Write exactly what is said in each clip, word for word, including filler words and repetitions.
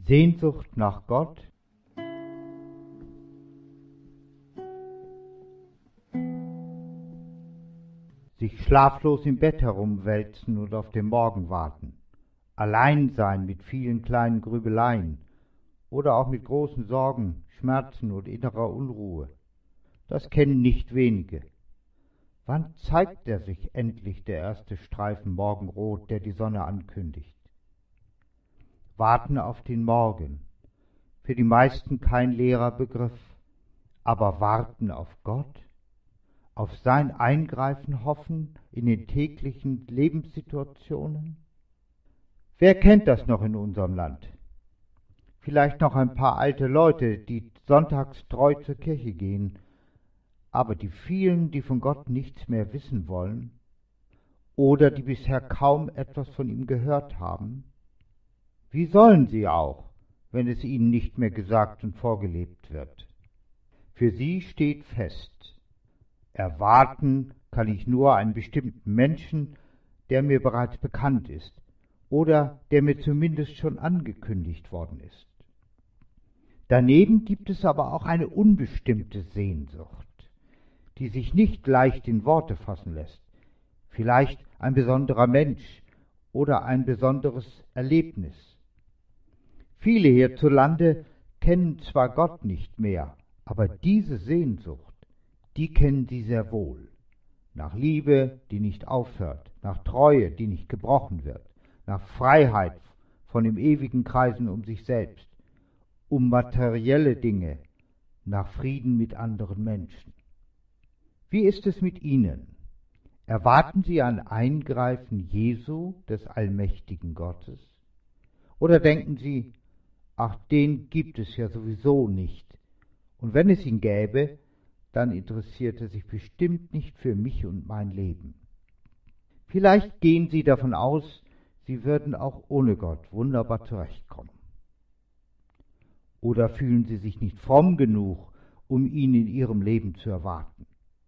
Sehnsucht nach Gott, sich schlaflos im Bett herumwälzen und auf den Morgen warten, allein sein mit vielen kleinen Grübeleien oder auch mit großen Sorgen, Schmerzen und innerer Unruhe. Das kennen nicht wenige. Wann zeigt er sich endlich, der erste Streifen morgenrot, der die Sonne ankündigt? Warten auf den Morgen, für die meisten kein leerer Begriff, aber warten auf Gott, auf sein Eingreifen hoffen in den täglichen Lebenssituationen? Wer kennt das noch in unserem Land? Vielleicht noch ein paar alte Leute, die sonntags treu zur Kirche gehen, aber die vielen, die von Gott nichts mehr wissen wollen oder die bisher kaum etwas von ihm gehört haben, wie sollen sie auch, wenn es ihnen nicht mehr gesagt und vorgelebt wird? Für sie steht fest: Erwarten kann ich nur einen bestimmten Menschen, der mir bereits bekannt ist oder der mir zumindest schon angekündigt worden ist. Daneben gibt es aber auch eine unbestimmte Sehnsucht, die sich nicht leicht in Worte fassen lässt. Vielleicht ein besonderer Mensch oder ein besonderes Erlebnis. Viele hierzulande kennen zwar Gott nicht mehr, aber diese Sehnsucht, die kennen sie sehr wohl. Nach Liebe, die nicht aufhört, nach Treue, die nicht gebrochen wird, nach Freiheit von dem ewigen Kreisen um sich selbst, um materielle Dinge, nach Frieden mit anderen Menschen. Wie ist es mit Ihnen? Erwarten Sie ein Eingreifen Jesu, des allmächtigen Gottes? Oder denken Sie, ach, den gibt es ja sowieso nicht, und wenn es ihn gäbe, dann interessiert er sich bestimmt nicht für mich und mein Leben. Vielleicht gehen Sie davon aus, Sie würden auch ohne Gott wunderbar zurechtkommen. Oder fühlen Sie sich nicht fromm genug, um ihn in Ihrem Leben zu erwarten?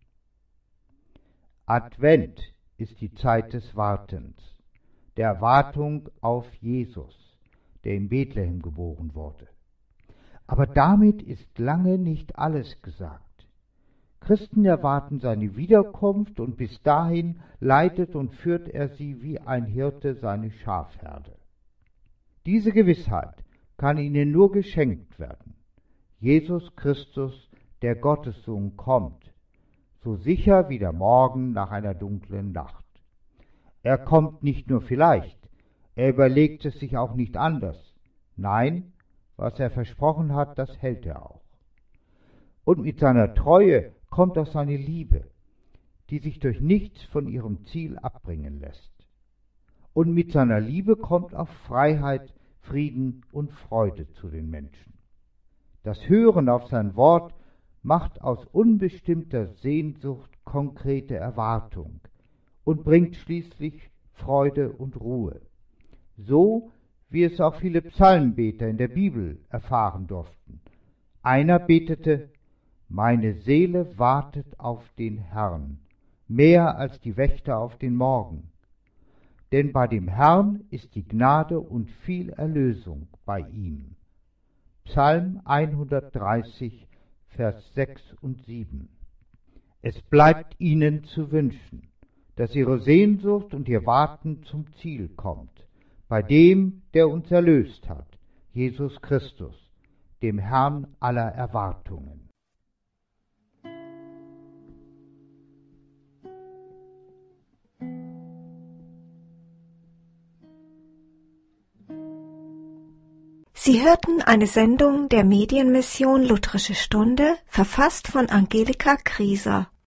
Advent ist die Zeit des Wartens, der Erwartung auf Jesus, der in Bethlehem geboren wurde. Aber damit ist lange nicht alles gesagt. Christen erwarten seine Wiederkunft und bis dahin leitet und führt er sie wie ein Hirte seine Schafherde. Diese Gewissheit kann ihnen nur geschenkt werden. Jesus Christus, der Gottessohn, kommt, so sicher wie der Morgen nach einer dunklen Nacht. Er kommt nicht nur vielleicht, er überlegt es sich auch nicht anders. Nein, was er versprochen hat, das hält er auch. Und mit seiner Treue kommt auch seine Liebe, die sich durch nichts von ihrem Ziel abbringen lässt. Und mit seiner Liebe kommt auch Freiheit, Frieden und Freude zu den Menschen. Das Hören auf sein Wort macht aus unbestimmter Sehnsucht konkrete Erwartung und bringt schließlich Freude und Ruhe. So wie es auch viele Psalmbeter in der Bibel erfahren durften. Einer betete: Meine Seele wartet auf den Herrn, mehr als die Wächter auf den Morgen. Denn bei dem Herrn ist die Gnade und viel Erlösung bei ihm. Psalm hundertdreißig, Vers sechs und sieben. Es bleibt ihnen zu wünschen, dass ihre Sehnsucht und ihr Warten zum Ziel kommt, bei dem, der uns erlöst hat, Jesus Christus, dem Herrn aller Erwartungen. Sie hörten eine Sendung der Medienmission Lutherische Stunde, verfasst von Angelika Krieser.